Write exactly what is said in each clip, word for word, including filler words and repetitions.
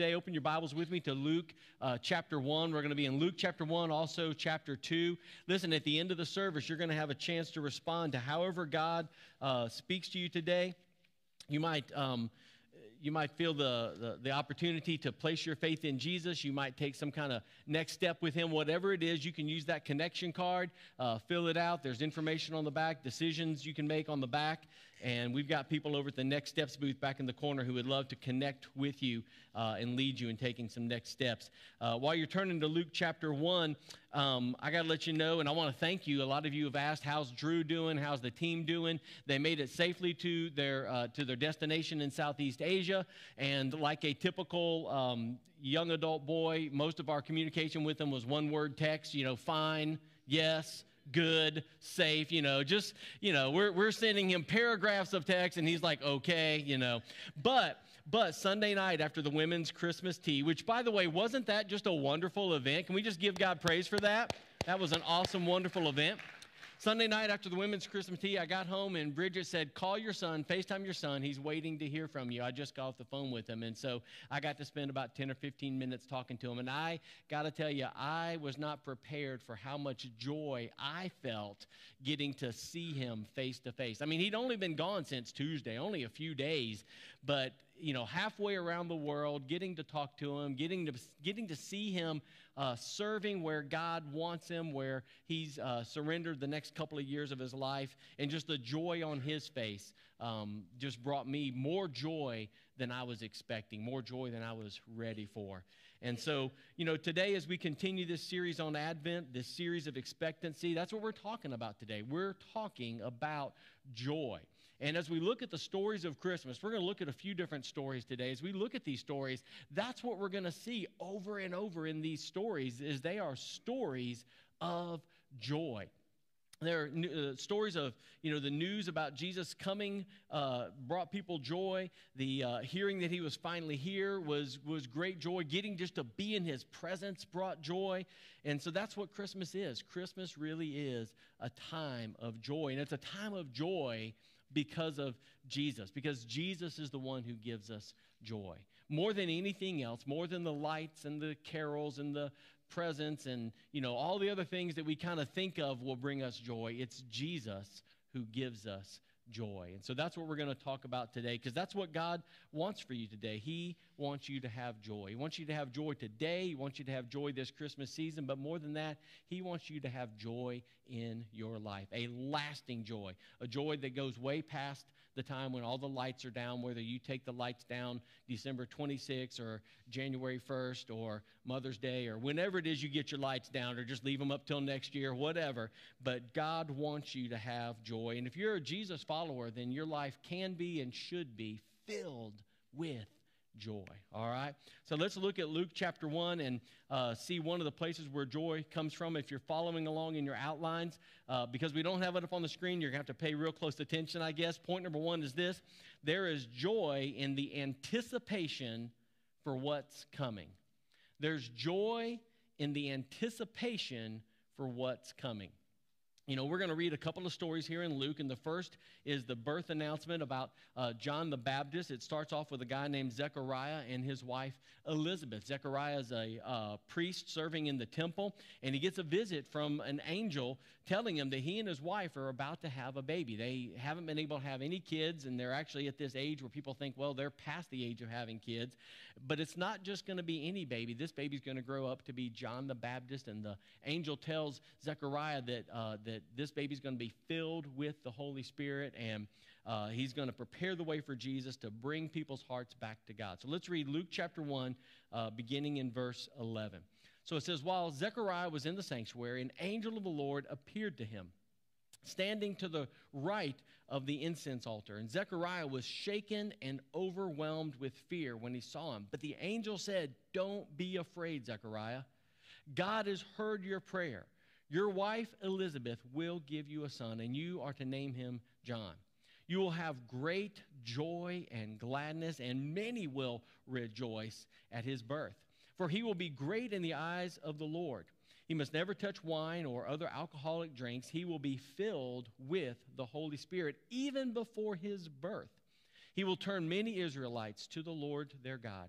today, open your Bibles with me to Luke uh, chapter one. We're going to be in Luke chapter one, also chapter two. Listen, at the end of the service, you're going to have a chance to respond to however God uh, speaks to you today. You might... Um, You might feel the, the, the opportunity to place your faith in Jesus. You might take some kind of next step with him. Whatever it is, you can use that connection card, uh, fill it out. There's information on the back, decisions you can make on the back. And we've got people over at the Next Steps booth back in the corner who would love to connect with you uh, and lead you in taking some next steps. Uh, while you're turning to Luke chapter one, um, I got to let you know, and I want to thank you. A lot of you have asked, how's Drew doing? How's the team doing? They made it safely to their, uh, to their destination in Southeast Asia. And like a typical um, young adult boy, most of our communication with them was one-word text, you know, fine, yes, good, safe, you know, just, you know, we're, we're sending him paragraphs of text, and he's like, okay, you know. But, but Sunday night after the women's Christmas tea, which, by the way, wasn't that just a wonderful event? Can we just give God praise for that? That was an awesome, wonderful event. Sunday night after the women's Christmas tea, I got home, and Bridget said, call your son, FaceTime your son. He's waiting to hear from you. I just got off the phone with him, and so I got to spend about ten or fifteen minutes talking to him. And I got to tell you, I was not prepared for how much joy I felt getting to see him face to face. I mean, he'd only been gone since Tuesday, only a few days, but you know, halfway around the world, getting to talk to him, getting to getting to see him uh, serving where God wants him, where he's uh, surrendered the next couple of years of his life, and just the joy on his face um, just brought me more joy than I was expecting, more joy than I was ready for. And so, you know, today as we continue this series on Advent, this series of expectancy, that's what we're talking about today. We're talking about joy. And as we look at the stories of Christmas, we're going to look at a few different stories today. As we look at these stories, that's what we're going to see over and over in these stories, is they are stories of joy. There are uh, stories of, you know, the news about Jesus coming uh, brought people joy. The uh, hearing that he was finally here was, was great joy. Getting just to be in his presence brought joy. And so that's what Christmas is. Christmas really is a time of joy. And it's a time of joy because of Jesus, because Jesus is the one who gives us joy. More than anything else, more than the lights and the carols and the presents and, you know, all the other things that we kind of think of will bring us joy, it's Jesus who gives us joy. And so that's what we're going to talk about today, because that's what God wants for you today. He wants you to have joy. He wants you to have joy today. He wants you to have joy this Christmas season. But more than that, he wants you to have joy in your life, a lasting joy, a joy that goes way past the time when all the lights are down, whether you take the lights down December twenty-sixth or January first or Mother's Day or whenever it is you get your lights down, or just leave them up till next year, whatever. But God wants you to have joy. And if you're a Jesus follower, then your life can be and should be filled with joy. All right? So let's look at Luke chapter one and uh, see one of the places where joy comes from. If you're following along in your outlines, uh, because we don't have it up on the screen, you're going to have to pay real close attention, I guess. Point number one is this: there is joy in the anticipation for what's coming. There's joy in the anticipation for what's coming. You know, we're going to read a couple of stories here in Luke, and the first is the birth announcement about uh, John the Baptist. It starts off with a guy named Zechariah and his wife Elizabeth. Zechariah is a uh, priest serving in the temple, and he gets a visit from an angel telling him that he and his wife are about to have a baby. They haven't been able to have any kids, and they're actually at this age where people think, well, they're past the age of having kids. But it's not just going to be any baby. This baby's going to grow up to be John the Baptist, and the angel tells Zechariah that uh, that this baby's going to be filled with the Holy Spirit, and uh, he's going to prepare the way for Jesus to bring people's hearts back to God. So let's read Luke chapter one, uh, beginning in verse eleven. So it says, while Zechariah was in the sanctuary, an angel of the Lord appeared to him, standing to the right of the incense altar. And Zechariah was shaken and overwhelmed with fear when he saw him. But the angel said, don't be afraid, Zechariah. God has heard your prayer. Your wife Elizabeth will give you a son, and you are to name him John. You will have great joy and gladness, and many will rejoice at his birth. For he will be great in the eyes of the Lord. He must never touch wine or other alcoholic drinks. He will be filled with the Holy Spirit even before his birth. He will turn many Israelites to the Lord their God.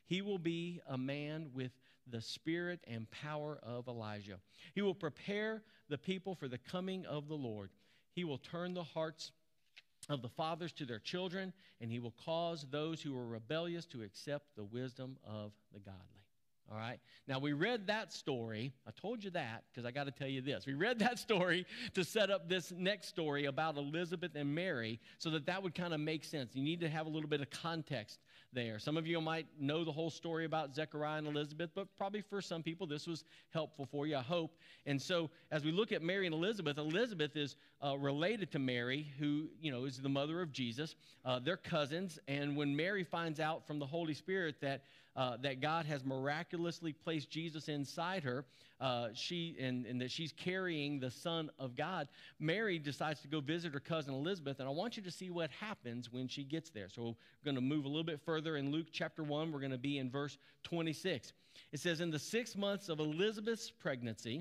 He will be a man with the spirit and power of Elijah. He will prepare the people for the coming of the Lord. He will turn the hearts of the fathers to their children, and he will cause those who are rebellious to accept the wisdom of the godly. All right. Now, we read that story. I told you that because I got to tell you this. We read that story to set up this next story about Elizabeth and Mary so that that would kind of make sense. You need to have a little bit of context there. Some of you might know the whole story about Zechariah and Elizabeth, but probably for some people this was helpful for you, I hope. And so as we look at Mary and Elizabeth, Elizabeth is uh, related to Mary, who, you know, is the mother of Jesus. Uh, they're cousins. And when Mary finds out from the Holy Spirit that Uh, that God has miraculously placed Jesus inside her, uh, she and, and that she's carrying the Son of God, Mary decides to go visit her cousin Elizabeth, and I want you to see what happens when she gets there. So we're going to move a little bit further in Luke chapter one. We're going to be in verse twenty-six. It says, in the six months of Elizabeth's pregnancy,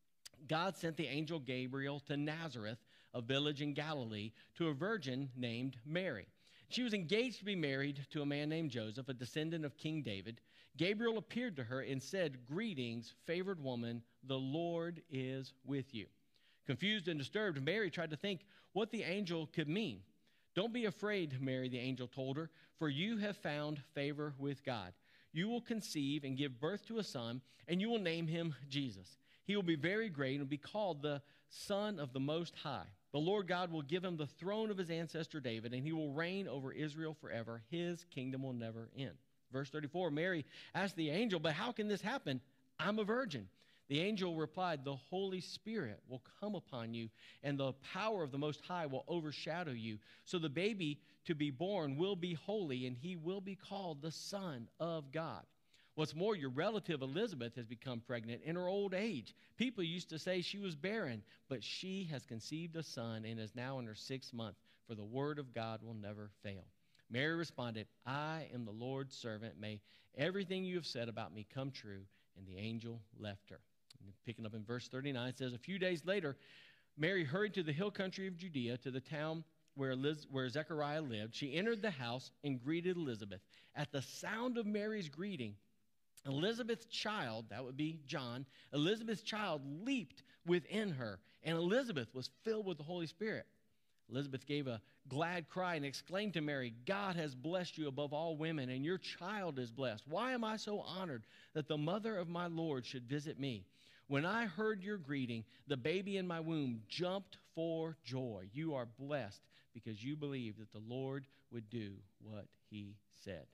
God sent the angel Gabriel to Nazareth, a village in Galilee, to a virgin named Mary. She was engaged to be married to a man named Joseph, a descendant of King David. Gabriel appeared to her and said, greetings, favored woman, the Lord is with you. Confused and disturbed, Mary tried to think what the angel could mean. Don't be afraid, Mary, the angel told her, for you have found favor with God. You will conceive and give birth to a son, and you will name him Jesus. He will be very great and will be called the Son of the Most High. The Lord God will give him the throne of his ancestor David, and he will reign over Israel forever. His kingdom will never end. Verse thirty-four, Mary asked the angel, but how can this happen? I'm a virgin. The angel replied, the Holy Spirit will come upon you, and the power of the Most High will overshadow you. So the baby to be born will be holy, and he will be called the Son of God. What's more, your relative Elizabeth has become pregnant in her old age. People used to say she was barren, but she has conceived a son and is now in her sixth month, for the word of God will never fail. Mary responded, I am the Lord's servant. May everything you have said about me come true. And the angel left her. And picking up in verse thirty-nine, it says, a few days later, Mary hurried to the hill country of Judea, to the town where, Liz, where Zechariah lived. She entered the house and greeted Elizabeth. At the sound of Mary's greeting, Elizabeth's child, that would be John, Elizabeth's child leaped within her, and Elizabeth was filled with the Holy Spirit. Elizabeth gave a glad cry and exclaimed to Mary, God has blessed you above all women, and your child is blessed. Why am I so honored that the mother of my Lord should visit me? When I heard your greeting, the baby in my womb jumped for joy. You are blessed because you believed that the Lord would do what he said.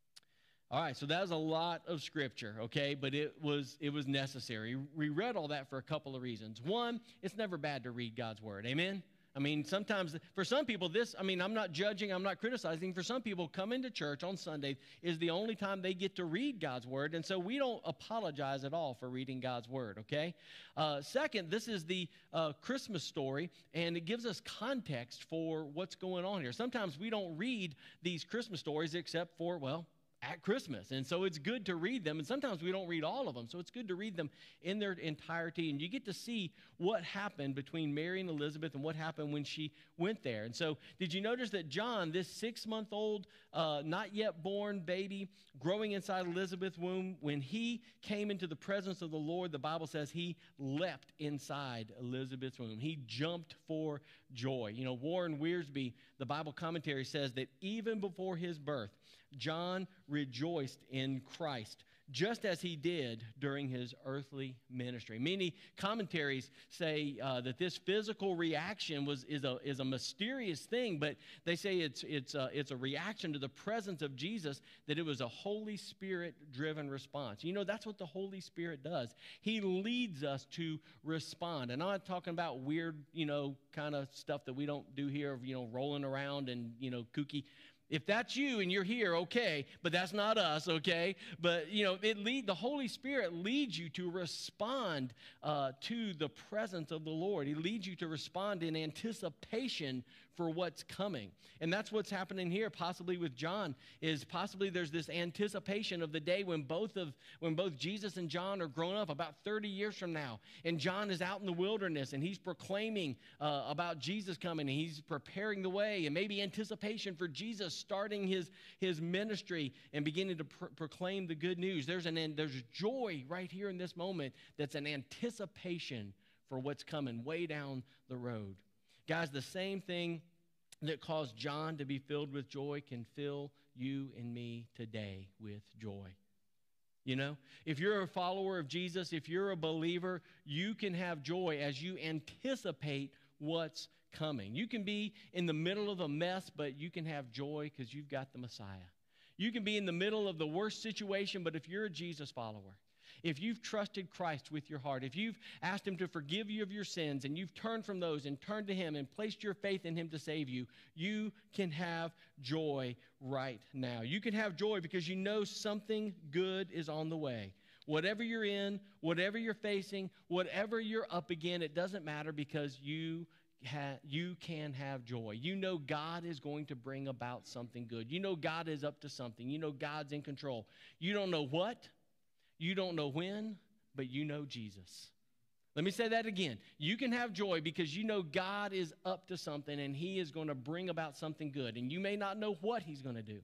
All right, so that was a lot of scripture, okay, but it was it was necessary. We read all that for a couple of reasons. One, it's never bad to read God's word, amen? I mean, sometimes, for some people, this, I mean, I'm not judging, I'm not criticizing. For some people, coming to church on Sunday is the only time they get to read God's word, and so we don't apologize at all for reading God's word, okay? Uh, second, this is the uh, Christmas story, and it gives us context for what's going on here. Sometimes we don't read these Christmas stories except for, well, at Christmas. And so it's good to read them. And sometimes we don't read all of them. So it's good to read them in their entirety. And you get to see what happened between Mary and Elizabeth and what happened when she went there. And so did you notice that John, this six-month-old, uh, not yet born baby growing inside Elizabeth's womb, when he came into the presence of the Lord, the Bible says he leapt inside Elizabeth's womb. He jumped for joy. You know, Warren Wiersbe, the Bible commentary, says that even before his birth, John rejoiced in Christ, just as he did during his earthly ministry. Many commentaries say uh, that this physical reaction was is a is a mysterious thing, but they say it's it's a, it's a reaction to the presence of Jesus, that it was a Holy Spirit-driven response. You know, that's what the Holy Spirit does. He leads us to respond. And I'm not talking about weird, you know, kind of stuff that we don't do here, of, you know, rolling around and, you know, kooky. If that's you and you're here, okay, but that's not us, okay? But, you know, it lead, the Holy Spirit leads you to respond uh, to the presence of the Lord. He leads you to respond in anticipation for what's coming. And that's what's happening here, possibly with John, is possibly there's this anticipation of the day when both of when both Jesus and John are grown up, about thirty years from now. And John is out in the wilderness, and he's proclaiming uh, about Jesus coming, and he's preparing the way, and maybe anticipation for Jesus starting his, his ministry and beginning to pr- proclaim the good news. There's, an, there's joy right here in this moment that's an anticipation for what's coming way down the road. Guys, the same thing that caused John to be filled with joy can fill you and me today with joy. You know, if you're a follower of Jesus, if you're a believer, you can have joy as you anticipate what's coming. You can be in the middle of a mess, but you can have joy because you've got the Messiah. You can be in the middle of the worst situation, but if you're a Jesus follower, if you've trusted Christ with your heart, if you've asked him to forgive you of your sins and you've turned from those and turned to him and placed your faith in him to save you, you can have joy right now. You can have joy because you know something good is on the way. Whatever you're in, whatever you're facing, whatever you're up against, it doesn't matter because you Ha, you can have joy. You know God is going to bring about something good. You know God is up to something. You know God's in control. You don't know what, you don't know when, but you know Jesus. Let me say that again. You can have joy because you know God is up to something and he is going to bring about something good. And you may not know what he's going to do.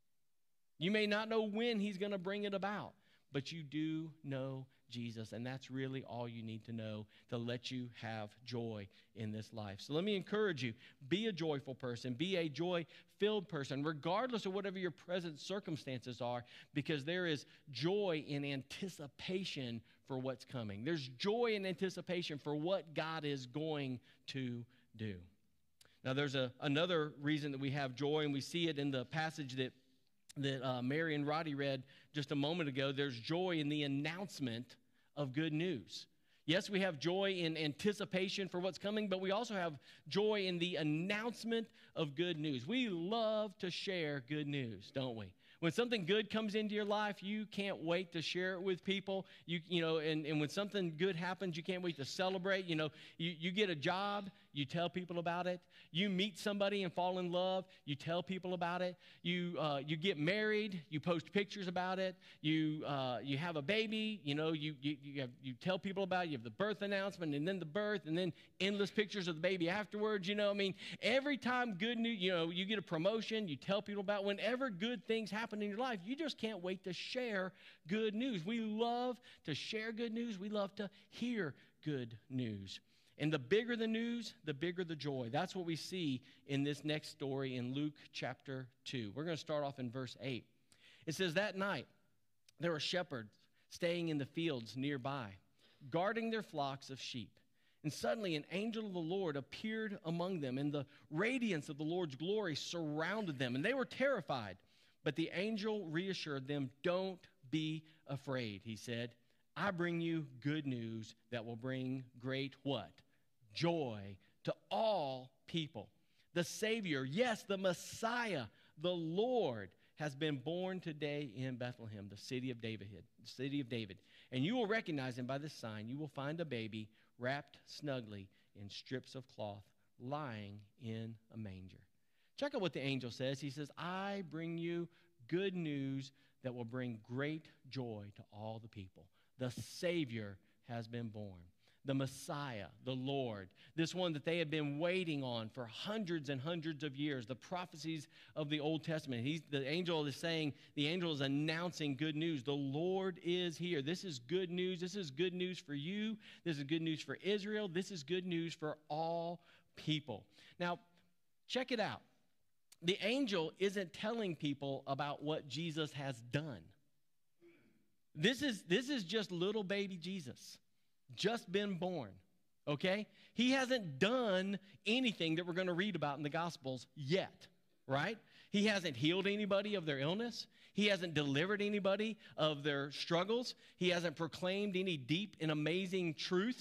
You may not know when he's going to bring it about, but you do know Jesus, and that's really all you need to know to let you have joy in this life. So let me encourage you, be a joyful person, be a joy-filled person, regardless of whatever your present circumstances are, because there is joy in anticipation for what's coming. There's joy in anticipation for what God is going to do. Now, there's a, another reason that we have joy, and we see it in the passage that that uh, Mary and Roddy read just a moment ago. There's joy in the announcement of good news. Yes, we have joy in anticipation for what's coming, but we also have joy in the announcement of good news. We love to share good news, don't we? When something good comes into your life, you can't wait to share it with people. You, you know, and, and when something good happens, you can't wait to celebrate. You know, you, you get a job, you tell people about it. You meet somebody and fall in love, you tell people about it. You uh, you get married, you post pictures about it. You uh, you have a baby, you know, you you you, have, you tell people about it. You have the birth announcement, and then the birth, and then endless pictures of the baby afterwards. You know, I mean, every time good news, you know, you get a promotion, you tell people about it. Whenever good things happen in your life, you just can't wait to share good news. We love to share good news. We love to hear good news. And the bigger the news, the bigger the joy. That's what we see in this next story in Luke chapter two. We're going to start off in verse eight. It says, that night there were shepherds staying in the fields nearby, guarding their flocks of sheep. And suddenly an angel of the Lord appeared among them, and the radiance of the Lord's glory surrounded them, and they were terrified. But the angel reassured them, don't be afraid, he said. I bring you good news that will bring great what? Joy to all people. The Savior, yes, the Messiah, the Lord, has been born today in Bethlehem, the city of David, the city of David. And you will recognize him by this sign. You will find a baby wrapped snugly in strips of cloth, lying in a manger. Check out what the angel says. He says, I bring you good news that will bring great joy to all the people. The Savior has been born. The Messiah, the Lord, this one that they had been waiting on for hundreds and hundreds of years, the prophecies of the Old Testament. He's, the angel is saying, the angel is announcing good news. The Lord is here. This is good news. This is good news for you. This is good news for Israel. This is good news for all people. Now, check it out. The angel isn't telling people about what Jesus has done. This is, this is just little baby Jesus, just been born, okay? He hasn't done anything that we're going to read about in the Gospels yet, right? He hasn't healed anybody of their illness. He hasn't delivered anybody of their struggles. He hasn't proclaimed any deep and amazing truths.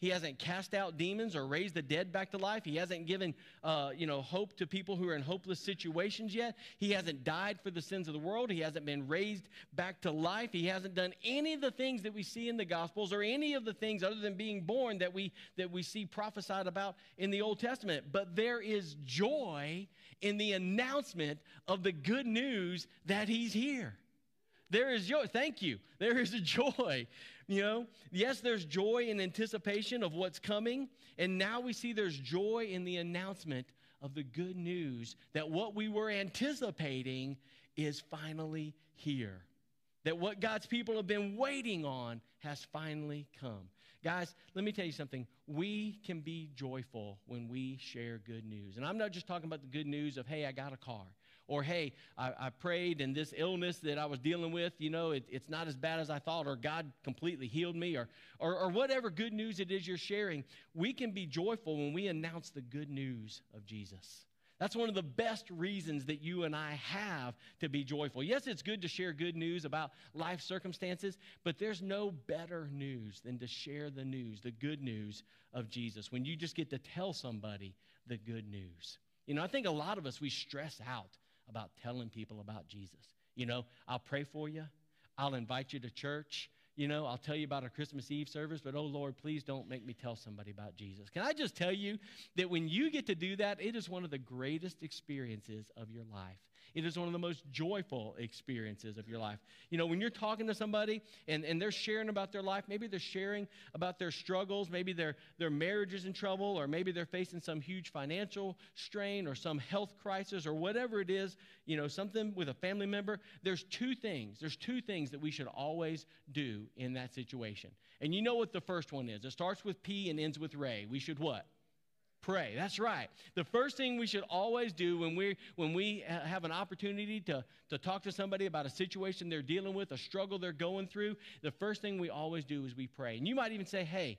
He hasn't cast out demons or raised the dead back to life. He hasn't given, uh, you know, hope to people who are in hopeless situations yet. He hasn't died for the sins of the world. He hasn't been raised back to life. He hasn't done any of the things that we see in the Gospels or any of the things other than being born that we, that we see prophesied about in the Old Testament. But there is joy in the announcement of the good news that he's here. There is joy. Thank you. There is a joy. You know, yes, there's joy in anticipation of what's coming. And now we see there's joy in the announcement of the good news that what we were anticipating is finally here. That what God's people have been waiting on has finally come. Guys, let me tell you something. We can be joyful when we share good news. And I'm not just talking about the good news of, hey, I got a car. Or, hey, I, I prayed and this illness that I was dealing with, you know, it, it's not as bad as I thought, or God completely healed me, or, or, or whatever good news it is you're sharing. We can be joyful when we announce the good news of Jesus. That's one of the best reasons that you and I have to be joyful. Yes, it's good to share good news about life circumstances, but there's no better news than to share the news, the good news of Jesus, when you just get to tell somebody the good news. You know, I think a lot of us, we stress out about telling people about Jesus. You know, I'll pray for you. I'll invite you to church. You know, I'll tell you about a Christmas Eve service, but oh, Lord, please don't make me tell somebody about Jesus. Can I just tell you that when you get to do that, it is one of the greatest experiences of your life. It is one of the most joyful experiences of your life. You know, when you're talking to somebody and, and they're sharing about their life, maybe they're sharing about their struggles, maybe their, their marriage is in trouble, or maybe they're facing some huge financial strain or some health crisis or whatever it is, you know, something with a family member. There's two things. There's two things that we should always do in that situation. And you know what the first one is. It starts with P and ends with Ray. We should what? Pray. That's right. The first thing we should always do when we when we have an opportunity to, to talk to somebody about a situation they're dealing with, a struggle they're going through, the first thing we always do is we pray. And you might even say, hey,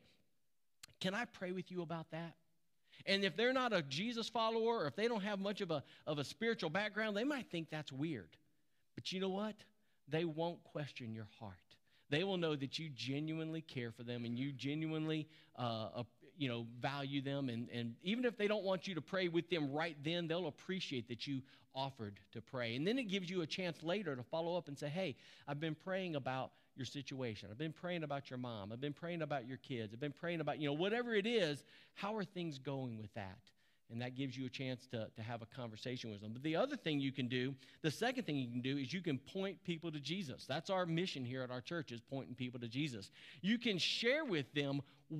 can I pray with you about that? And if they're not a Jesus follower, or if they don't have much of a, of a spiritual background, they might think that's weird. But you know what? They won't question your heart. They will know that you genuinely care for them and you genuinely uh, you know, value them. And, and even if they don't want you to pray with them right then, they'll appreciate that you offered to pray. And then it gives you a chance later to follow up and say, hey, I've been praying about your situation. I've been praying about your mom. I've been praying about your kids. I've been praying about, you know, whatever it is, how are things going with that? And that gives you a chance to, to have a conversation with them. But the other thing you can do, the second thing you can do is you can point people to Jesus. That's our mission here at our church, is pointing people to Jesus. You can share with them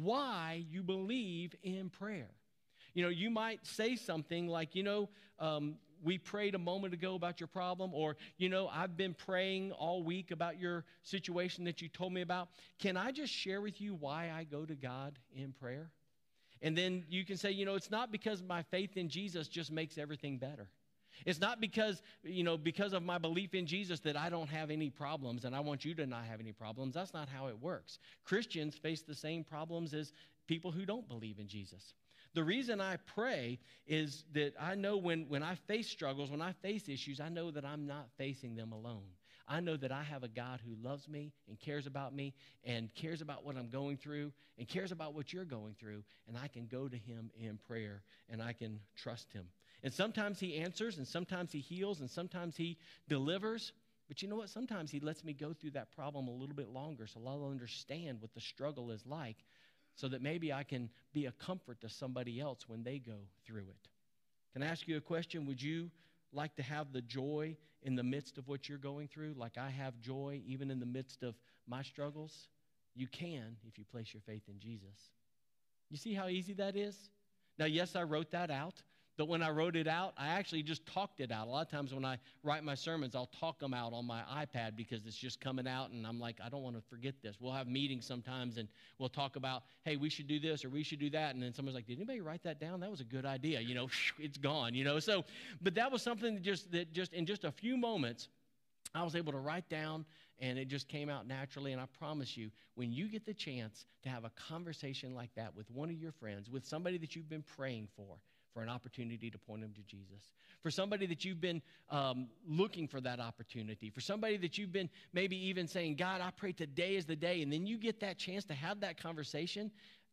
why you believe in prayer. You know, you might say something like, you know, um, we prayed a moment ago about your problem, or, you know, I've been praying all week about your situation that you told me about. Can I just share with you why I go to God in prayer? And then you can say, you know, it's not because my faith in Jesus just makes everything better. It's not because, you know, because of my belief in Jesus that I don't have any problems and I want you to not have any problems. That's not how it works. Christians face the same problems as people who don't believe in Jesus. The reason I pray is that I know when, when I face struggles, when I face issues, I know that I'm not facing them alone. I know that I have a God who loves me and cares about me and cares about what I'm going through and cares about what you're going through, and I can go to him in prayer and I can trust him. And sometimes he answers, and sometimes he heals, and sometimes he delivers. But you know what? Sometimes he lets me go through that problem a little bit longer so I'll understand what the struggle is like, so that maybe I can be a comfort to somebody else when they go through it. Can I ask you a question? Would you like to have the joy in the midst of what you're going through, like I have joy even in the midst of my struggles? You can if you place your faith in Jesus. You see how easy that is? Now, yes, I wrote that out, but when I wrote it out, I actually just talked it out. A lot of times when I write my sermons, I'll talk them out on my iPad because it's just coming out, and I'm like, I don't want to forget this. We'll have meetings sometimes, and we'll talk about, hey, we should do this or we should do that, and then someone's like, did anybody write that down? That was a good idea. You know, it's gone, you know. So, but that was something that just, that just in just a few moments, I was able to write down, and it just came out naturally. And I promise you, when you get the chance to have a conversation like that with one of your friends, with somebody that you've been praying for, for an opportunity to point them to Jesus, for somebody that you've been um, looking for that opportunity, for somebody that you've been maybe even saying, God, I pray today is the day, and then you get that chance to have that conversation,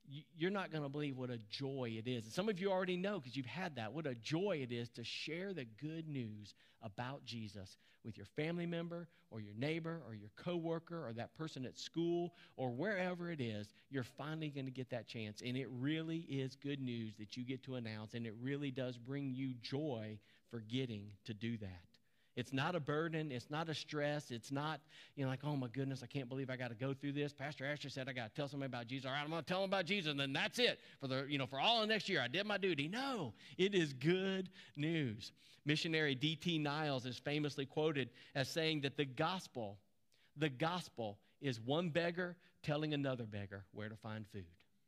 you're not going to believe what a joy it is. And some of you already know because you've had that, what a joy it is to share the good news about Jesus with your family member or your neighbor or your coworker or that person at school or wherever it is. You're finally going to get that chance. And it really is good news that you get to announce, and it really does bring you joy for getting to do that. It's not a burden. It's not a stress. It's not, you know, like, oh, my goodness, I can't believe I got to go through this. Pastor Asher said I got to tell somebody about Jesus. All right, I'm going to tell them about Jesus, and then that's it. For the, you know, for all of next year, I did my duty. No, it is good news. Missionary D T Niles is famously quoted as saying that the gospel, the gospel is one beggar telling another beggar where to find food.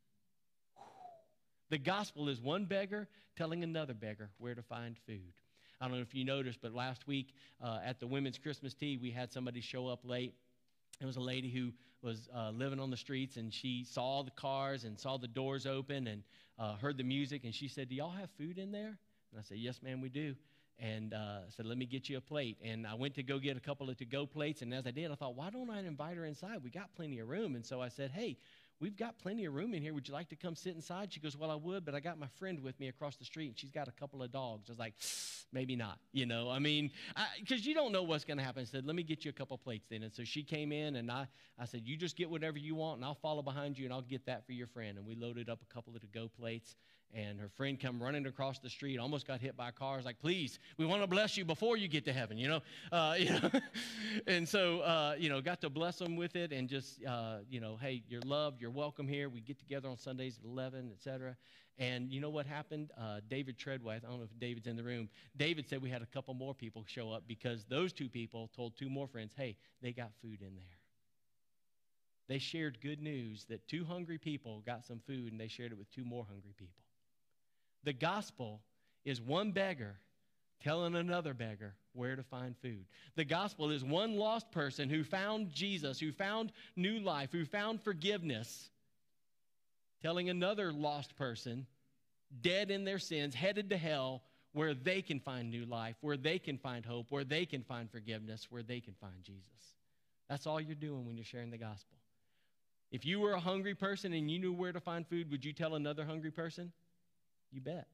The gospel is one beggar telling another beggar where to find food. I don't know if you noticed, but last week uh, at the women's Christmas tea, we had somebody show up late. It was a lady who was uh, living on the streets, and she saw the cars and saw the doors open and uh, heard the music, and she said, "Do y'all have food in there?" And I said, "Yes, ma'am, we do." And uh, I said, "Let me get you a plate." And I went to go get a couple of to-go plates, and as I did, I thought, why don't I invite her inside? We got plenty of room. And so I said, "Hey, we've got plenty of room in here. Would you like to come sit inside?" She goes, "Well, I would, but I got my friend with me across the street, and she's got a couple of dogs." I was like, maybe not, you know. I mean, because you don't know what's going to happen. I said, "Let me get you a couple of plates then." And so she came in, and I, I said, "You just get whatever you want, and I'll follow behind you, and I'll get that for your friend." And we loaded up a couple of to-go plates, and her friend come running across the street, almost got hit by a car. I was like, "Please, we want to bless you before you get to heaven," you know. Uh, you know? And so, uh, you know, got to bless them with it and just, uh, you know, hey, you're loved, you're welcome here. We get together on Sundays at eleven, et cetera. And you know what happened? Uh, David Treadway, I don't know if David's in the room. David said we had a couple more people show up because those two people told two more friends, hey, they got food in there. They shared good news that two hungry people got some food, and they shared it with two more hungry people. The gospel is one beggar telling another beggar where to find food. The gospel is one lost person who found Jesus, who found new life, who found forgiveness, telling another lost person, dead in their sins, headed to hell, where they can find new life, where they can find hope, where they can find forgiveness, where they can find Jesus. That's all you're doing when you're sharing the gospel. If you were a hungry person and you knew where to find food, would you tell another hungry person? You bet.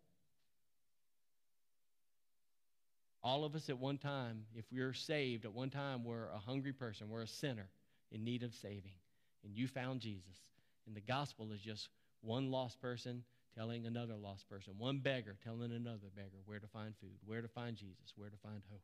All of us at one time, if we're saved, at one time we're a hungry person. We're a sinner in need of saving. And you found Jesus. And the gospel is just one lost person telling another lost person, one beggar telling another beggar where to find food, where to find Jesus, where to find hope.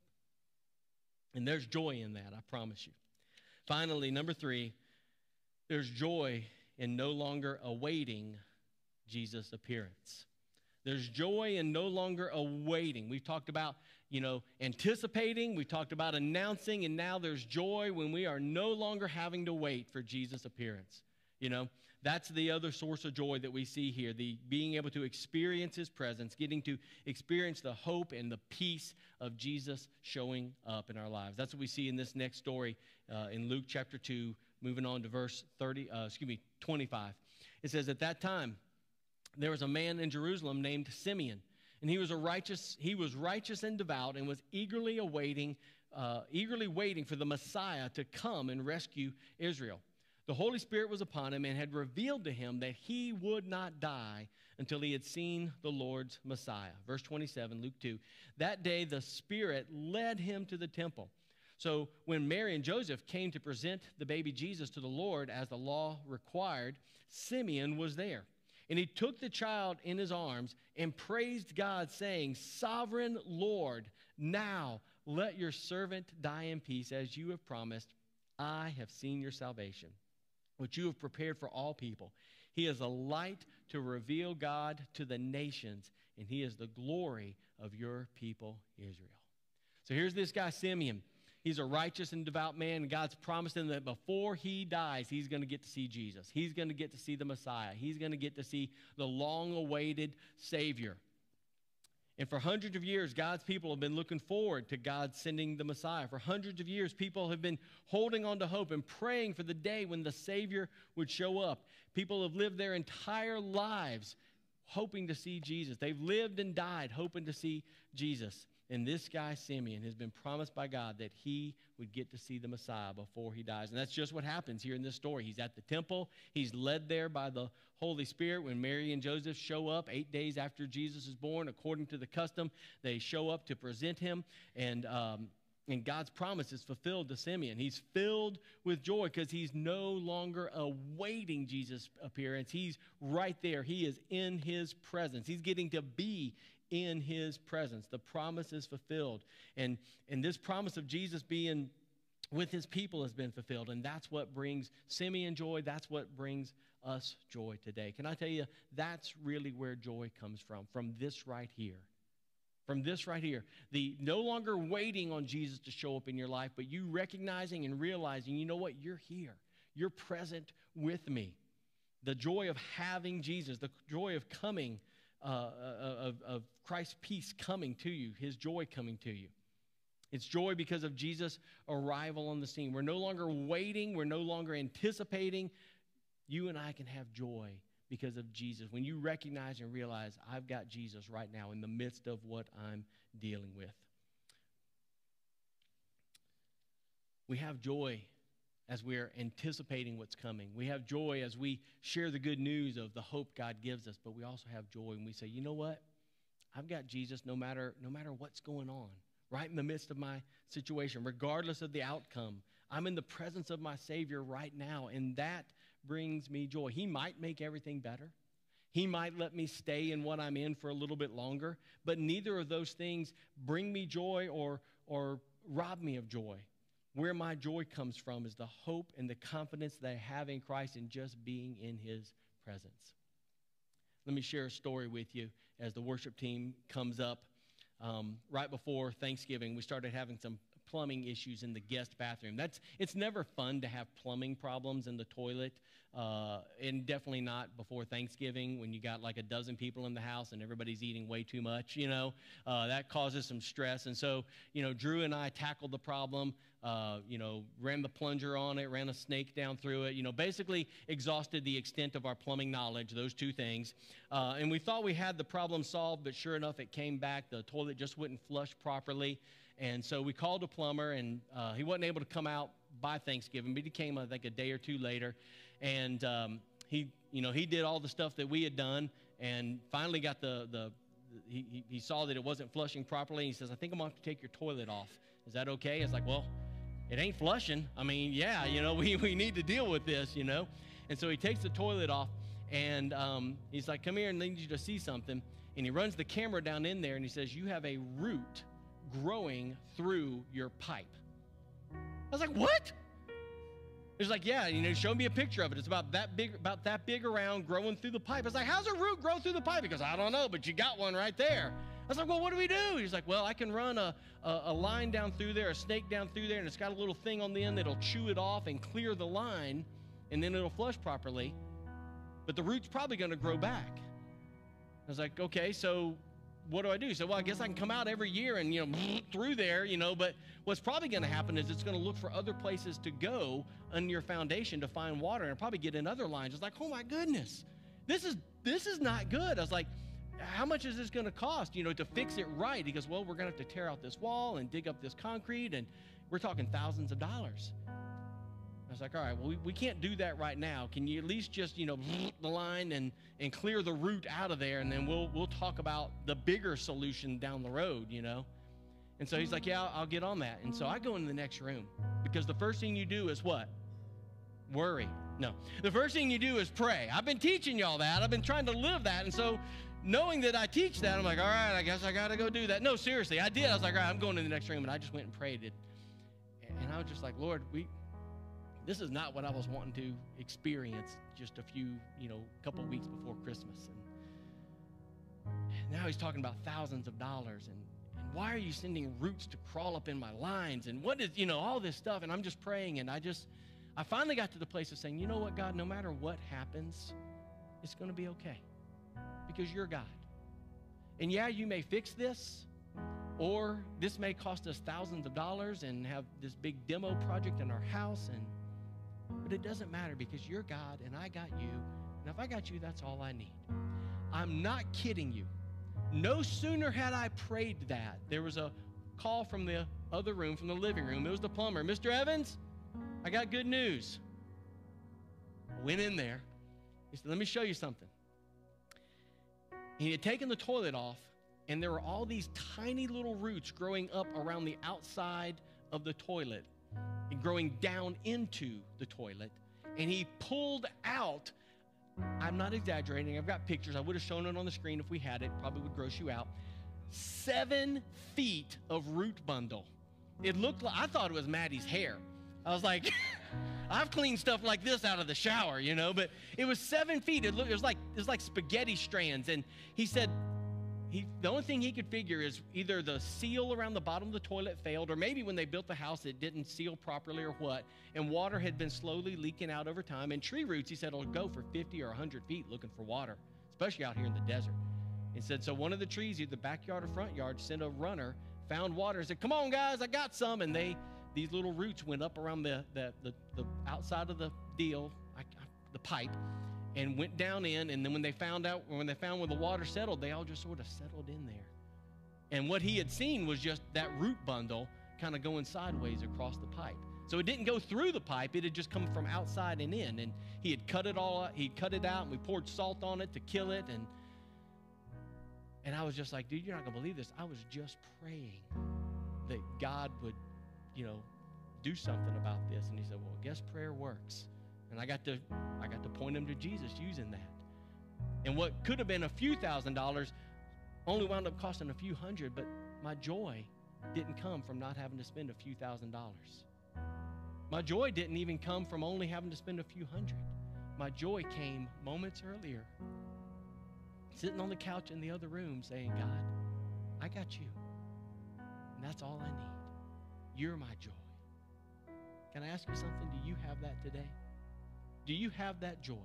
And there's joy in that, I promise you. Finally, number three, there's joy in no longer awaiting Jesus' appearance. There's joy in no longer awaiting. We've talked about, you know, anticipating. We've talked about announcing. And now there's joy when we are no longer having to wait for Jesus' appearance. You know, that's the other source of joy that we see here, the being able to experience his presence, getting to experience the hope and the peace of Jesus showing up in our lives. That's what we see in this next story uh, in Luke chapter two, moving on to verse thirty, uh, excuse me, twenty-five. It says, at that time, there was a man in Jerusalem named Simeon, and he was a righteous, he was righteous and devout and was eagerly awaiting, uh, eagerly waiting for the Messiah to come and rescue Israel. The Holy Spirit was upon him and had revealed to him that he would not die until he had seen the Lord's Messiah. Verse twenty-seven, Luke two. That day the Spirit led him to the temple. So when Mary and Joseph came to present the baby Jesus to the Lord as the law required, Simeon was there. And he took the child in his arms and praised God, saying, Sovereign Lord, now let your servant die in peace, as you have promised. I have seen your salvation, which you have prepared for all people. He is a light to reveal God to the nations, and he is the glory of your people, Israel. So here's this guy, Simeon. He's a righteous and devout man, and God's promised him that before he dies, he's going to get to see Jesus. He's going to get to see the Messiah. He's going to get to see the long-awaited Savior. And for hundreds of years, God's people have been looking forward to God sending the Messiah. For hundreds of years, people have been holding on to hope and praying for the day when the Savior would show up. People have lived their entire lives hoping to see Jesus. They've lived and died hoping to see Jesus. And this guy, Simeon, has been promised by God that he would get to see the Messiah before he dies. And that's just what happens here in this story. He's at the temple. He's led there by the Holy Spirit. When Mary and Joseph show up eight days after Jesus is born, according to the custom, they show up to present him. And, um, and God's promise is fulfilled to Simeon. He's filled with joy because he's no longer awaiting Jesus' appearance. He's right there. He is in his presence. He's getting to be in his presence. The promise is fulfilled. And, and this promise of Jesus being with his people has been fulfilled. And that's what brings Simeon joy. That's what brings us joy today. Can I tell you, that's really where joy comes from, from this right here. From this right here. The no longer waiting on Jesus to show up in your life, but you recognizing and realizing, you know what, you're here. You're present with me. The joy of having Jesus, the joy of coming Uh, of, of Christ's peace coming to you, his joy coming to you. It's joy because of Jesus' arrival on the scene. We're no longer waiting. We're no longer anticipating. You and I can have joy because of Jesus. When you recognize and realize, I've got Jesus right now in the midst of what I'm dealing with. We have joy as we're anticipating what's coming. We have joy as we share the good news of the hope God gives us, but we also have joy when we say, you know what? I've got Jesus no matter, no matter what's going on, right in the midst of my situation, regardless of the outcome. I'm in the presence of my Savior right now, and that brings me joy. He might make everything better. He might let me stay in what I'm in for a little bit longer, but neither of those things bring me joy or, or rob me of joy. Where my joy comes from is the hope and the confidence that I have in Christ and just being in his presence. Let me share a story with you as the worship team comes up. Um, right before Thanksgiving, we started having some plumbing issues in the guest bathroom. That's it's never fun to have plumbing problems in the toilet, uh, and definitely not before Thanksgiving when you got like a dozen people in the house and everybody's eating way too much, you know. Uh, that causes some stress. And so, you know, Drew and I tackled the problem, uh, you know, ran the plunger on it, ran a snake down through it, you know, basically exhausted the extent of our plumbing knowledge, those two things. Uh, and we thought we had the problem solved, but sure enough, it came back. The toilet just wouldn't flush properly. And so we called a plumber, and uh, he wasn't able to come out by Thanksgiving, but he came, I think, a day or two later. And um, he, you know, he did all the stuff that we had done, and finally got the the. He he, he saw that it wasn't flushing properly. And he says, "I think I'm gonna have to take your toilet off. Is that okay?" It's like, well, it ain't flushing. I mean, yeah, you know, we we need to deal with this, you know. And so he takes the toilet off, and um, he's like, "Come here, and I need you to see something." And he runs the camera down in there, and he says, "You have a root growing through your pipe." I was like, "What?" He's like, "Yeah, you know, show me a picture of it. It's about that big, about that big around, growing through the pipe." I was like, "How's a root grow through the pipe?" He goes, "I don't know, but you got one right there." I was like, "Well, what do we do?" He's like, "Well, I can run a, a, a line down through there, a snake down through there, and it's got a little thing on the end that'll chew it off and clear the line, and then it'll flush properly. But the root's probably going to grow back." I was like, "Okay, so what do I do?" He said, "Well, I guess I can come out every year and, you know, through there, you know, but what's probably going to happen is it's going to look for other places to go on your foundation to find water and probably get in other lines." It's like, "Oh my goodness, this is, this is not good." I was like, "How much is this going to cost, you know, to fix it right?" He goes, "Well, we're going to have to tear out this wall and dig up this concrete, and we're talking thousands of dollars." I was like, "All right, well, we, we can't do that right now. Can you at least just, you know, the line and, and clear the root out of there, and then we'll we'll talk about the bigger solution down the road, you know?" And so he's like, "Yeah, I'll, I'll get on that." And so I go into the next room, because the first thing you do is what? Worry. No. The first thing you do is pray. I've been teaching y'all that. I've been trying to live that. And so knowing that I teach that, I'm like, all right, I guess I got to go do that. No, seriously, I did. I was like, all right, I'm going to the next room. And I just went and prayed it. And I was just like, "Lord, we... this is not what I was wanting to experience just a few, you know, couple weeks before Christmas." And now he's talking about thousands of dollars. And, and why are you sending roots to crawl up in my lines? And what is, you know, all this stuff. And I'm just praying. And I just, I finally got to the place of saying, "You know what, God, no matter what happens, it's going to be okay. Because you're God. And yeah, you may fix this. Or this may cost us thousands of dollars and have this big demo project in our house. And But it doesn't matter, because you're God and I got you. And if I got you, that's all I need." I'm not kidding you. No sooner had I prayed that, there was a call from the other room, from the living room. It was the plumber. Mister Evans, I got good news. I went in there. He said, let me show you something. He had taken the toilet off, and there were all these tiny little roots growing up around the outside of the toilet and growing down into the toilet. And he pulled out, I'm not exaggerating, I've got pictures. I would have shown it on the screen if we had it. Probably would gross you out. Seven feet of root bundle. It looked like, I thought it was Maddie's hair. I was like, I've cleaned stuff like this out of the shower, you know, but it was seven feet. It, looked, it was like it was like spaghetti strands. And he said, he, the only thing he could figure is either the seal around the bottom of the toilet failed, or maybe when they built the house, it didn't seal properly or what, and water had been slowly leaking out over time. And tree roots, he said, will go for fifty or one hundred feet looking for water, especially out here in the desert. He said, so one of the trees, either the backyard or front yard, sent a runner, found water, and said, come on, guys, I got some. And they, these little roots went up around the, the, the, the outside of the deal, I, I, the pipe, and went down in. And then when they found out, when they found where the water settled, they all just sort of settled in there. And what he had seen was just that root bundle kind of going sideways across the pipe. So it didn't go through the pipe. It had just come from outside and in. And he had cut it all out. He cut it out, and we poured salt on it to kill it. And And I was just like, dude, you're not going to believe this. I was just praying that God would, you know, do something about this. And he said, well, I guess prayer works. And I got to I got to point him to Jesus using that. And what could have been a few thousand dollars only wound up costing a few hundred, but my joy didn't come from not having to spend a few thousand dollars. My joy didn't even come from only having to spend a few hundred. My joy came moments earlier, sitting on the couch in the other room saying, God, I got you. And that's all I need. You're my joy. Can I ask you something? Do you have that today? Do you have that joy?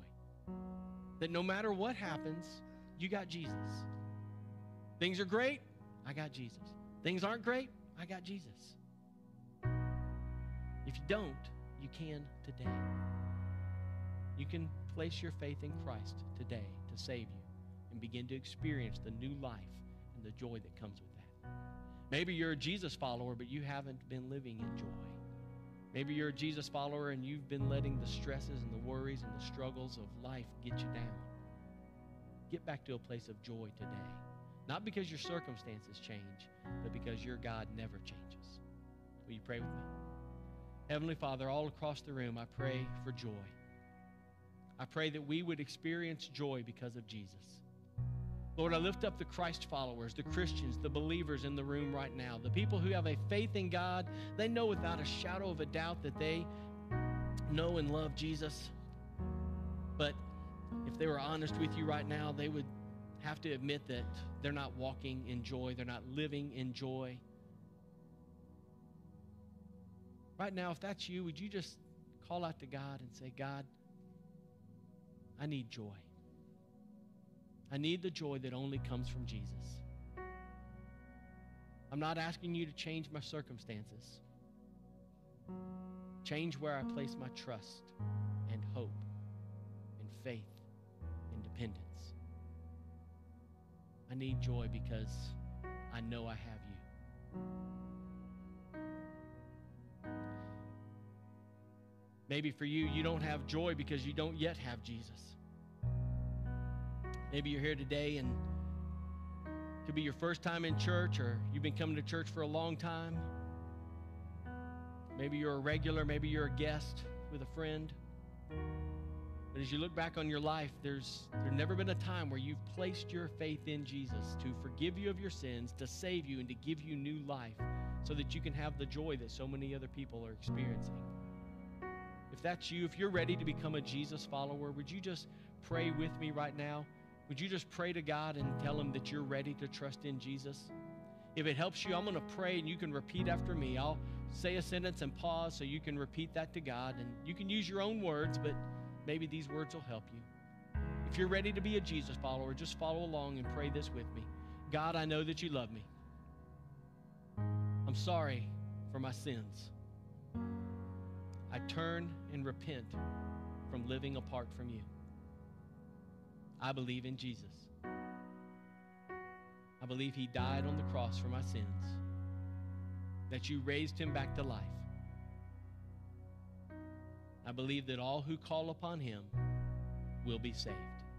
That no matter what happens, you got Jesus. Things are great, I got Jesus. Things aren't great, I got Jesus. If you don't, you can today. You can place your faith in Christ today to save you and begin to experience the new life and the joy that comes with that. Maybe you're a Jesus follower, but you haven't been living in joy. Maybe you're a Jesus follower and you've been letting the stresses and the worries and the struggles of life get you down. Get back to a place of joy today. Not because your circumstances change, but because your God never changes. Will you pray with me? Heavenly Father, all across the room, I pray for joy. I pray that we would experience joy because of Jesus. Lord, I lift up the Christ followers, the Christians, the believers in the room right now, the people who have a faith in God. They know without a shadow of a doubt that they know and love Jesus. But if they were honest with you right now, they would have to admit that they're not walking in joy. They're not living in joy. Right now, if that's you, would you just call out to God and say, God, I need joy. I need the joy that only comes from Jesus. I'm not asking you to change my circumstances. Change where I place my trust and hope and faith and dependence. I need joy because I know I have you. Maybe for you, you don't have joy because you don't yet have Jesus. Maybe you're here today and it could be your first time in church, or you've been coming to church for a long time. Maybe you're a regular, maybe you're a guest with a friend. But as you look back on your life, there's there's never been a time where you've placed your faith in Jesus to forgive you of your sins, to save you, and to give you new life so that you can have the joy that so many other people are experiencing. If that's you, if you're ready to become a Jesus follower, would you just pray with me right now? Would you just pray to God and tell him that you're ready to trust in Jesus? If it helps you, I'm going to pray and you can repeat after me. I'll say a sentence and pause so you can repeat that to God. And you can use your own words, but maybe these words will help you. If you're ready to be a Jesus follower, just follow along and pray this with me. God, I know that you love me. I'm sorry for my sins. I turn and repent from living apart from you. I believe in Jesus. I I believe he died on the cross for my sins, that you raised him back to life. I believe that all who call upon him will be saved.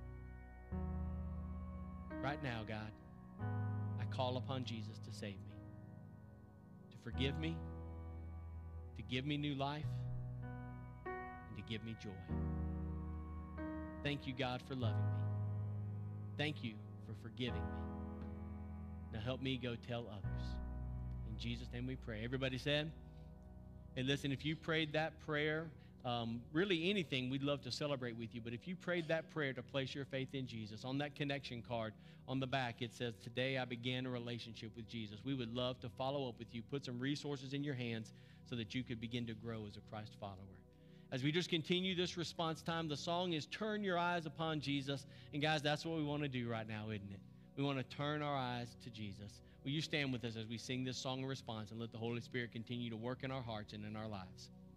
Right now, God, I call upon Jesus to save me, to forgive me, to give me new life, and to give me joy. Thank you, God, for loving me. Thank you for forgiving me. Now help me go tell others. In Jesus' name we pray. Everybody said? And listen, if you prayed that prayer, um, really anything, we'd love to celebrate with you. But if you prayed that prayer to place your faith in Jesus, on that connection card on the back, it says, today I began a relationship with Jesus. We would love to follow up with you, put some resources in your hands so that you could begin to grow as a Christ follower. As we just continue this response time, the song is Turn Your Eyes Upon Jesus. And guys, that's what we want to do right now, isn't it? We want to turn our eyes to Jesus. Will you stand with us as we sing this song of response and let the Holy Spirit continue to work in our hearts and in our lives?